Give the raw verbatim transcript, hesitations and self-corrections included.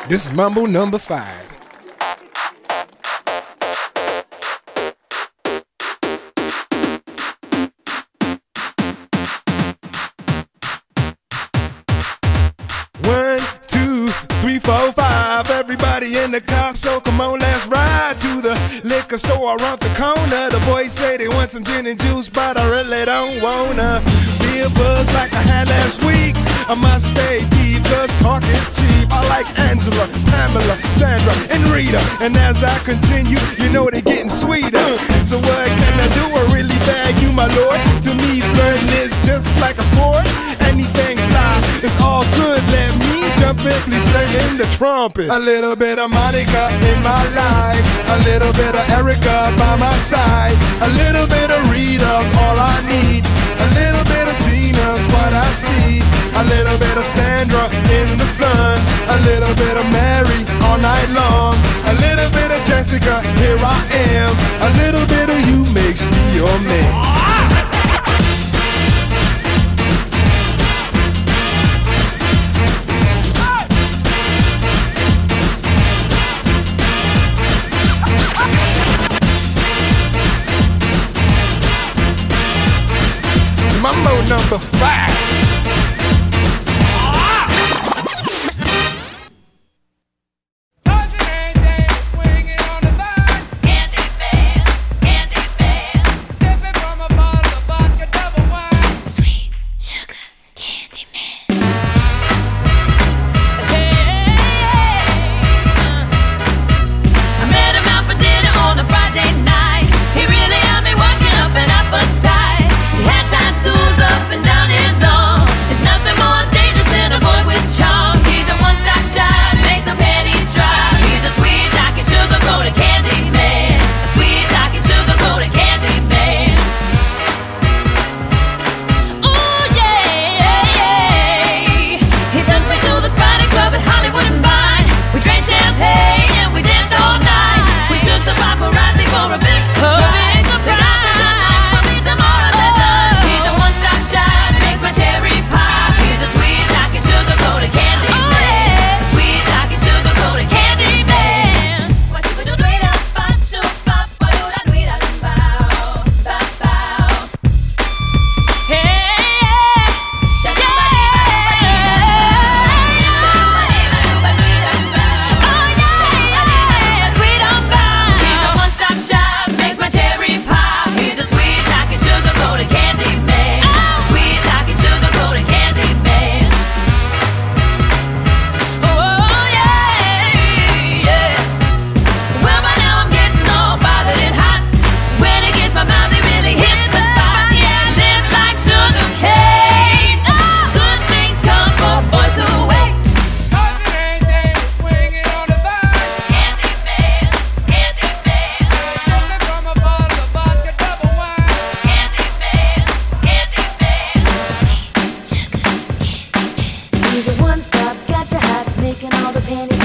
This is Mambo number five. One, two, three, four, five. Everybody in the car, so come on, let's ride to the liquor store around the corner. The boys say they want some gin and juice, but I really don't wanna be a buzz like I had last week. I must stay deep, cause talk is cheap. I like Angela, Pamela, Sandra, and Rita. And as I continue, you know they're getting sweeter. So what can I do? I really bag you, my lord. To me, flirting is just like a sport. Anything fly, it's all good. Let me jump in, please sing in the trumpet. A little bit of Monica in my life, a little bit of Erica by my side, a little bit of Rita's all I need, a little bit of Tina's what I see, a little bit of Sandra in the sun, a little bit of Mary all night long, a little bit of Jessica, here I am, a little bit of you makes me your man. Mambo number five. One stop, got your hat, making all the pennies.